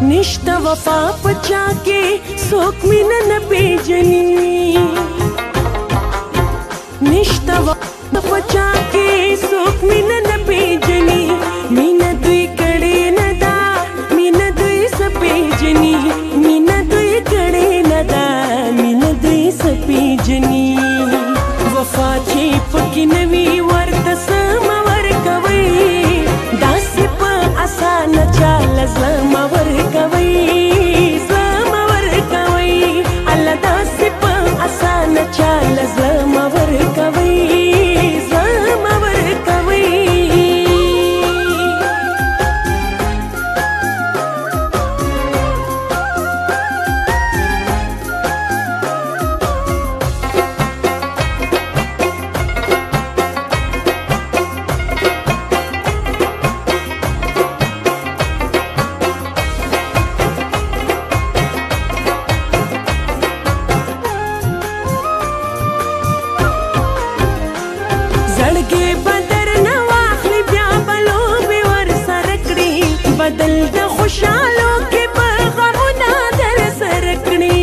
निष्ठा वफा पचा के सोक मीना न पेजनी निष्ठा वफा पचा के सोक मीना न पेजनी मीना दुई कड़े न दा मीना दुई सपेजनी मीना दुई कड़े न दा मीना दुई सपेजनी वफा ची पकी नवी वर्त समवर कवई दासी प आसान चाल समवर कवई समवर कवई अल्लाह दासी प आसान चाल समवर कवई समवर कवई जड़गे बदर नवाखली ब्या बलो बेवर सरकड़ी बदल द खुशालो के बगमुना दर सरकड़ी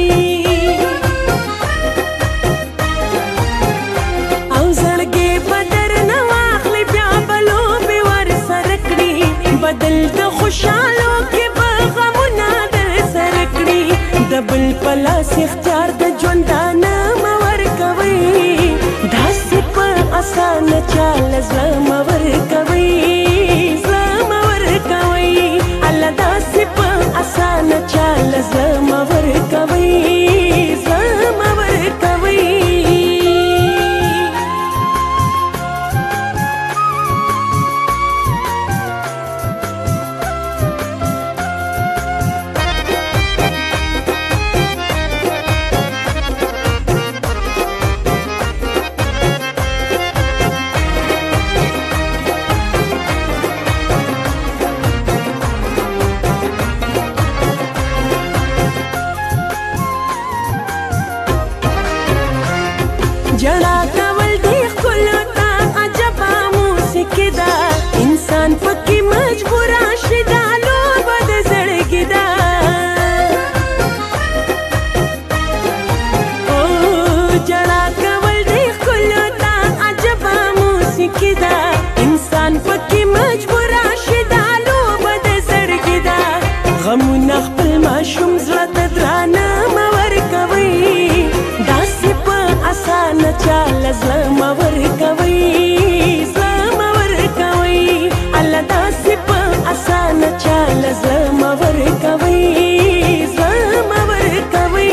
औ जड़गे बदर नवाखली ब्या बलो बेवर सरकड़ी बदल द खुशालो के बगमुना दर सरकड़ी दबल पलास इख्तियार द ژوندانه مور کوي داسې په आसान चाल समवर कवई समवर कवई अल्लाह दासी प आसान चाल समवर कवई समवर कवई जड़ा कवल देख कुलता अजबा मूसिकी दा इंसान पक्की मजबूरा शिदालो बद जड़गी दा ओ जड़ा कवल देख कुलता अजबा मूसिकी दा इंसान पक्की मजबूरा शिदालो बद जड़गी दा गमुना खपल माशूम zړه درانه مور کوي داسې په आसान चाल समवर कवई समवर कवई अल्लाह दासी प आसान चाल समवर कवई समवर कवई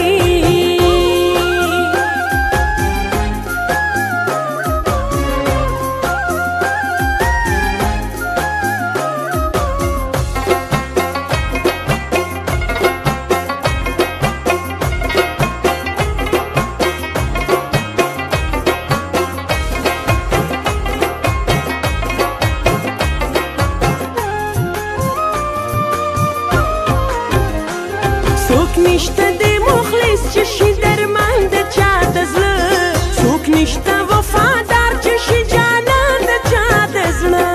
څوک نشته د مخلص چې شي درمان د چا د زړه څوک نشته وفادار چې شي جانان د چا د زړه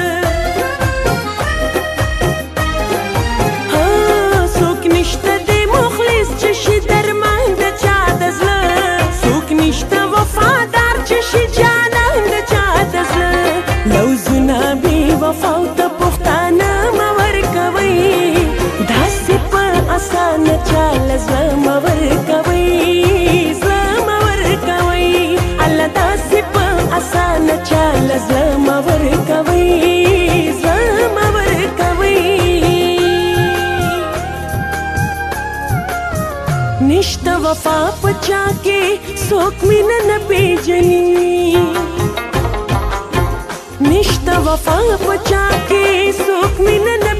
څوک نشته د مخلص چې شي درمان د چا د زړه څوک نشته وفادار چې شي جانان د چا د زړه لوزونه بې وفا او ته پښتانه مه ورکوئ داسې په आसान चाल समवर कवई समवर कवई अल्लाह दासी प आसान चाल समवर कवई समवर कवई निष्ठा वफा पचा के सोक मीना न पेजनी निष्ठा वफा पचा के सोक मीना न